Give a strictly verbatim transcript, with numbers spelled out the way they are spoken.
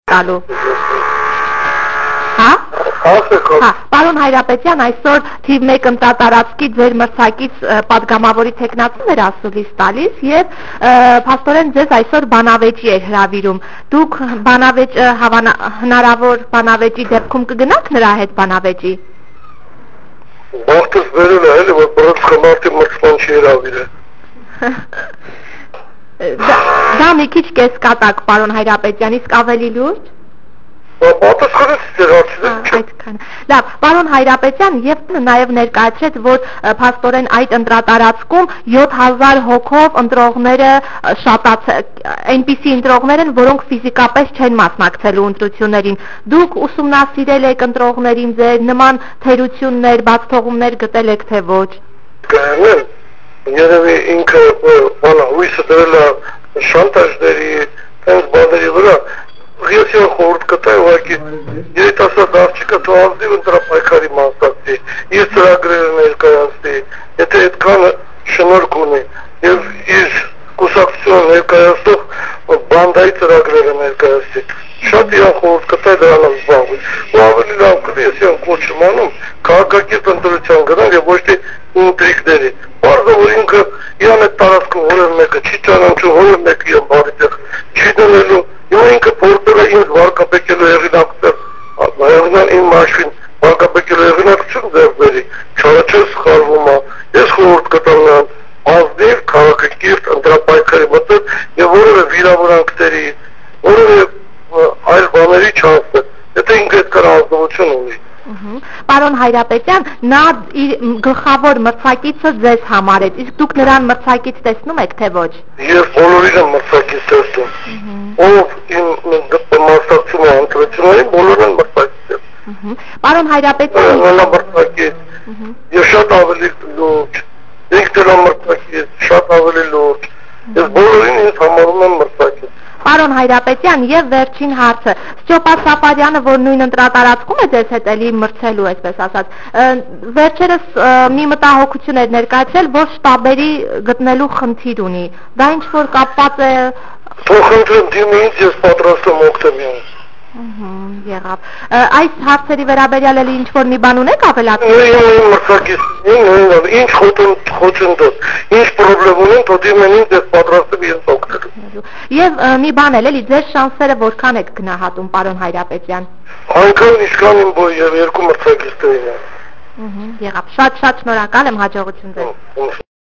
տալու։ Հա? Հա, պարոն Հայրապետյան, այսօր թիվ մեկ ընտրատարածքի ձեր մրցակից պատգամավորի թեկնածուն էր ասուլիս տալիս եւ փաստորեն ձեզ այսօր բանավեճի էր հրավիրում։ Դուք բանավեճ հնարավոր բանավեճի դեպքում կգնաք նրա հետ բանավեճի։ Բախտս վերել է, էլի որ բռնցքամարտի մրցման չի հրավիրել։ Դա մի քիչ կեսկատակ, պարոն Հայրապետյան, իսկ ավելի լուրջ։ Պատասխանեցի ձեր հարցին։ Լավ, պարոն Հայրապետյան, եւ նաեւ ներկայացրեց, որ փաստորեն այդ ընտրատարածքում յոթ հազար հոգով ընտրողները այնպիսի ընտրողներ են, որոնք ֆիզիկապես չեն մասնակցելու ընտրություններին։ Դուք ուսումնասիրել եք ընտրողներին ձեր, նման թերություններ, բացթողումներ գտել եք թե ոչ։ Կհանեմ, երևի ինքը բանը հույսը դրել է շանտաժների, տենց բաների վրա։ Ես յոն խորհուրդ կտա ուղղակի երիտասարդ աղջիկը թողնի ընտրապայքարի մասնակցի, իր ծրագրերը ներկայացնի, եթե այդքան շնորհք ունի եւ իր կուսակցությունը ներկայացնող բանդայի ծրագրերը ներկայացնի։ Շատ յոն խորհուրդ կտա դրանով զբաղվի։ Ու ավելի լավ կլինի, ես յոն կոչ անում քաղաքակիրթ ընտրության գնալ եւ ոչ թե ինտրիգների։ Բարձր որ ինքը յոն այդ տարածքում որևէ մեկը չի ճանաչում, որևէ մեկը յոն բարի տեղ չի դնելու։ Յոն ինքը փորձել է ինձ վարկաբեկելու հեղինակություն, հեղինան իմ մաշին վարկաբեկելու հեղինակություն ձեռք բերի, չարաչը սխալվում է, ես խորհուրդ կտամ նրան ազնիվ քաղաքակիրթ ընտրապայքարի մտել եւ որևէ վիրավորանքների, որևէ այլ բաների չանցնել, եթե ինքը այդքան ազնվություն ունի։ Պարոն Հայրապետյան, նա իր գլխավոր մրցակիցը ձեզ համարեց, իսկ դուք նրան մրցակից տեսնում եք թե ոչ։ Ես բոլորին եմ մրցակից տեսնում։ Ով իմ մասնակցում է ընտրություններին, բոլորն են մրցակից եմ։ Պարոն Հայրապետյան, մրցակից, եւ շատ ավելի լուրջ, ինքն էլ մրցակից, շատ ավելի լուրջ։ Ես բոլորին ինձ համարում եմ մրցակից։ Պարոն Հայրապետյան, եւ վերջին հարցը, Ստյոպա Սաֆարյանը, որ նույն ընտրատարածքում է ձեզ հետ էլի մրցելու, այսպես ասած, վերջերս մի մտահոգություն էր ներկայացրել, որ շտաբերի գտնելու խնդիր ունի։ Դա ինչ որ կապված է։ Թող խնդրեմ դիմի ինձ, ես պատրաստ եմ օգտվել։ Եղավ։ Այս հարցերի վերաբերյալ էլի ինչ որ մի բան ունեք ավելացնել։ Նույն մրցակիցներին, ինչ խոչընդոտ, ինչ պրոբլեմ ունեն, թող դիմեն ինձ, ես պատրաստ եմ իրենց օգնելու։ Եվ մի բան էլ էլի, ձեր շանսերը որքան եք գնահատում, պարոն Հայրապետյան։ Այնքան ինչքան իմ երկու մրցակիցներին են։ Եղավ։ Շատ շատ շնորհակալ եմ, հաջողություն ձեզ։